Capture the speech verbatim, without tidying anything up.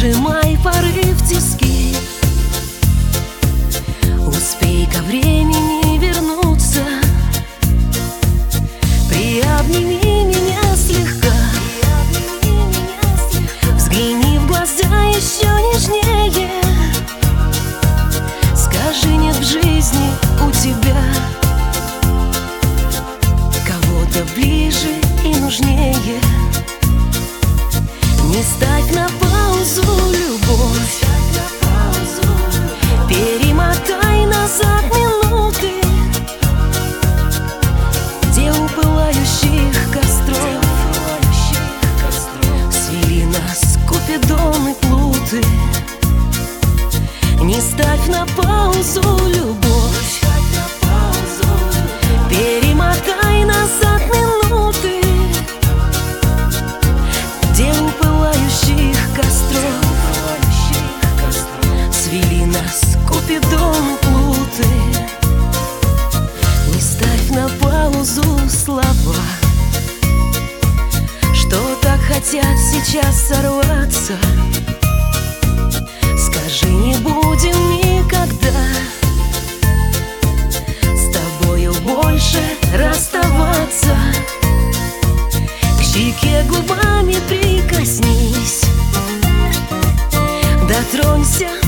сжимай порыв в тиски. Успей ко времени вернуться, приобними меня слегка, взгляни в глаза еще нежнее. Скажи, нет в жизни у тебя кого-то ближе и нужнее. Не ставь на паузу любовь, перемотай назад минуты, где у пылающих костров свели нас Купидон и Плуты. Не ставь на паузу любовь, перемотай назад минуты, где у пылающих костров свели нас Купидон и Плуты. Не ставь на паузу слова, что так хотят сейчас сорваться. Скажи, не будем никогда с тобою больше расставаться. К щеке губами прикоснись, дотронься